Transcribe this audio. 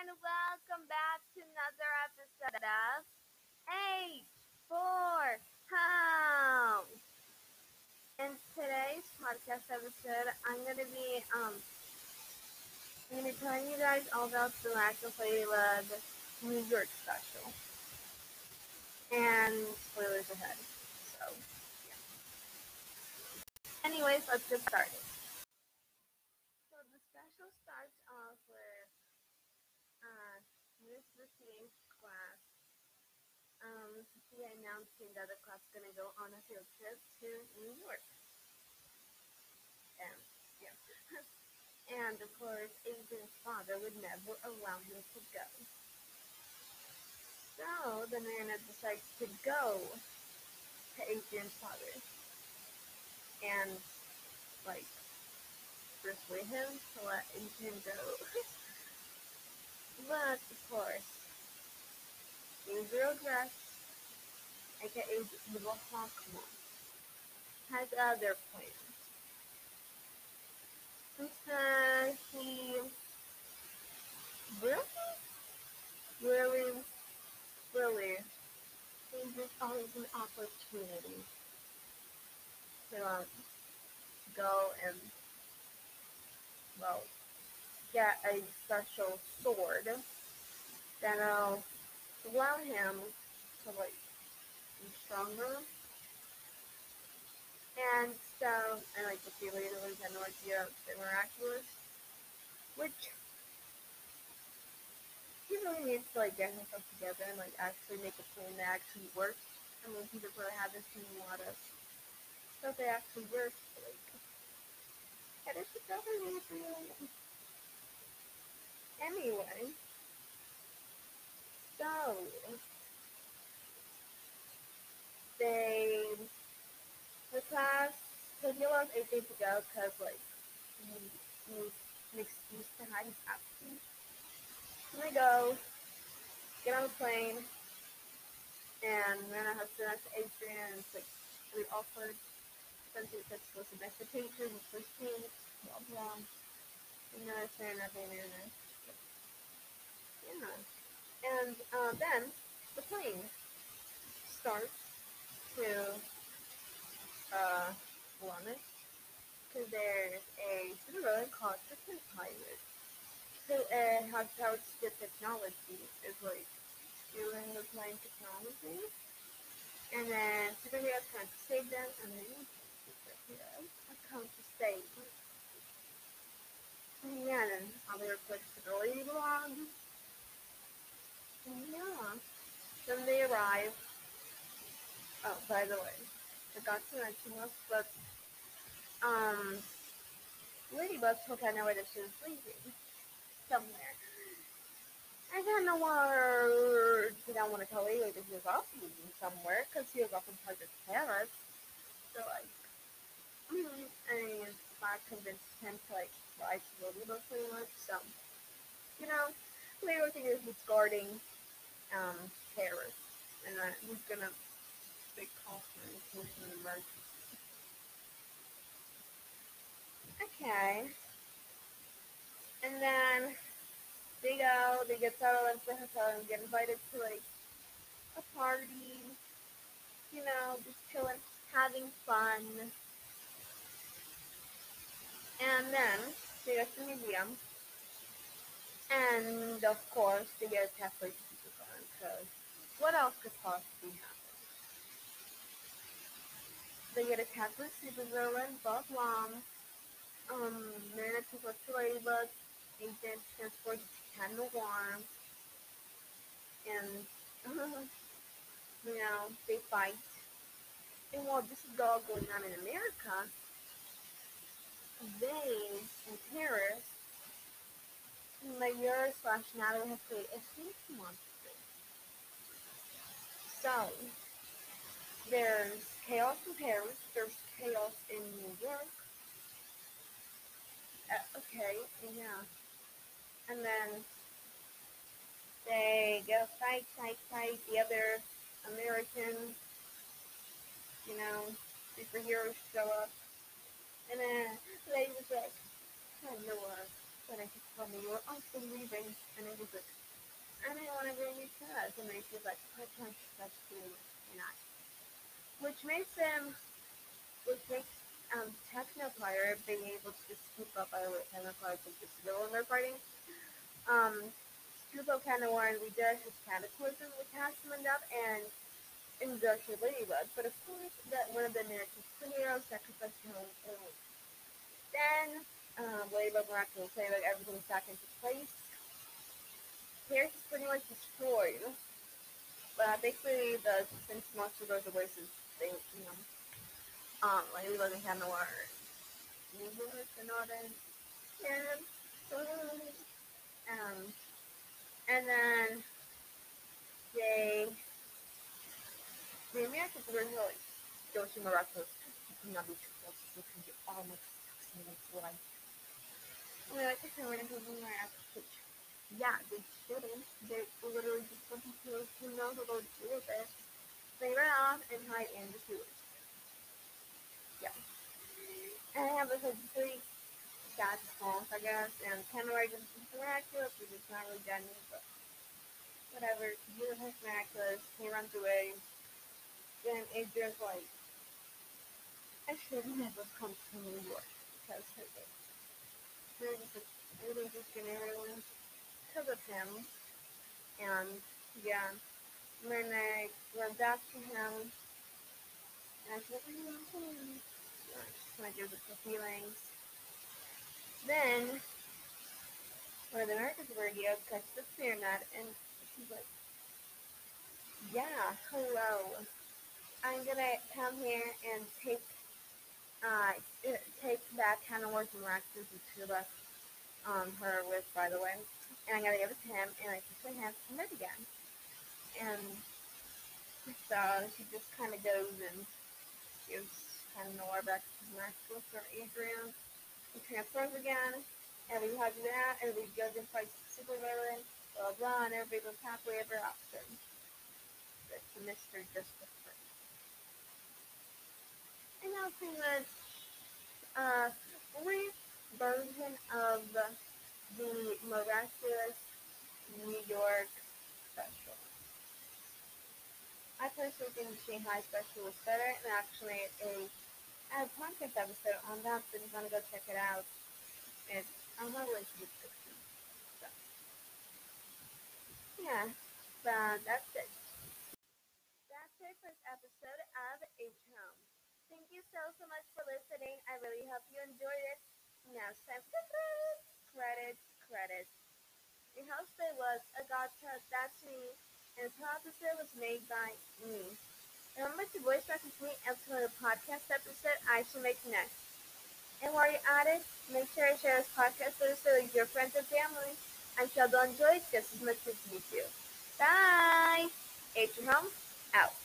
welcome back to another episode of H for Home. In today's podcast episode, I'm gonna be telling you guys all about the National Ladybug New York special and spoilers ahead. So, yeah. Anyways, let's get started. So the special starts off with Miss Lucy's class. She announcing that the class is gonna go on a field trip to New York. And yeah. And of course, Adrian's father would never allow him to go. So the Nana decides to go to Adrian's father and like persuade him to let Adrian go. But of course, Adrian Regrets, aka Little Hawkman, has other plans. Instead, he really, really sees all as an opportunity to go and, well, get a special sword that'll allow him to, like, be stronger. And so, and like, the sea leaders had no idea they were miraculous, which he really needs to, like, get himself together and, like, actually make a plan that actually works. I mean, he's really haven't seen a lot of stuff that actually works, like, and it's just really brilliant. Anyway, so they, the class, so he allows AJ to go because, like, he needs an excuse to hide his absence. So they go, get on the plane, and then I have to ask Adrian, and it's, like, really awkward, since it's supposed to be expectations, it's first things, blah, blah. You know, it's fair nothing, and yeah. And then the plane starts to London, because there's a supervillain called Krypton Pirate, who has powered the technology, is like stealing the plane technology, and then superheroes come to save them, and then superheroes are come to save them. And yeah, then all the reports to the Ladybug. And yeah, then they arrive. Oh, by the way, forgot to mention this, but Ladybug told Hannah that she was leaving somewhere. I kind of didn't want to tell Ladybug that she was also leaving somewhere because she was often part of Paris. So like, and Spot convinced him to like ride to Ladybug pretty much. So you know, Ladybug thinks he's guarding Paris, and he's gonna big call for in case of an emergency. Okay. And then they go, they get settled into the hotel and get invited to like a party, you know, just chilling, having fun. And then they go to the museum. And of course, they get attacked by Superman, because what else could possibly happen? They get attacked by Supervillain, Bob Long, Nana transports to Ladybug, Agent transports to Ken the Worm, and, you know, they fight. And while this is all going on in America, they, in Paris, Mayor slash Natalie have created a snake monster. So, there's chaos in Paris, there's chaos in New York. Okay, yeah. And then they go fight. The other American, you know, superheroes show up. And then they was like, oh, Noah. But I just told me you were also leaving, and I was like, I didn't want to bring you to us. And then she's like, I can't trust you, and I, which makes them, which makes Technoplayer being able to just keep up by the way Technoplayer can just go when they're fighting. Um, Stubo kind of warned we did his cataclysm with Hasmond up and Industrial Ladybug, but of course that one of the American superheroes sacrificed her own family. Then Ladybug miraculously like everything's back into place. Paris is pretty much destroyed. But basically the since monster goes away since they Ladybug and Cat Noir and all that um and then they the Americans were like Yoshi Miraculous. You cannot be too close to you almost stuck in its life. And they're like, okay, we're gonna go in our application. Yeah, they shouldn't. They literally just want to know what they'll do with it. They ran off and hide in the sewers. Yeah. And I have this like pretty sad songs, I guess, and Kenway just miraculous, which is not really Jenny, but whatever. He was miraculous, he runs away. Then Adrian's like, I should never come to New York because everything's just getting ruined because of him. And yeah, and then I runs after him, and I said, just want to give it some feelings. Then one of the Americans radio catches the spear nut, and she's like, yeah, hello. I'm gonna come here and uh, take back Hannah Ward's miraculous and she left her with, by the way. And I'm gonna give it to him, and I just my hands to him again. And so she just kind of goes and gives Hannah Noir back to his miraculous for Adrian. He transforms again. Everybody hugs that. Everybody goes and fights the supervillain. Blah blah, and everybody goes happily ever after. That's the Mr. Justice. And that was pretty much a brief version of the miraculous New York special. I personally think the Shanghai special was better, and actually a podcast episode on that, so if you want to go check it out, it's on my link to the description. So, yeah, but that's it. That's it for this episode of H Home. Thank you so much for listening. I really hope you enjoyed it. Now it's time for credits, credits. Your host today was Agata, that's me, and this episode was made by me. Remember to voice message me and for the podcast episode I should make next. And while you're at it, make sure to share this podcast episode with your friends and family. I'm sure they'll enjoy it just as much as you do. Bye! H Home, out.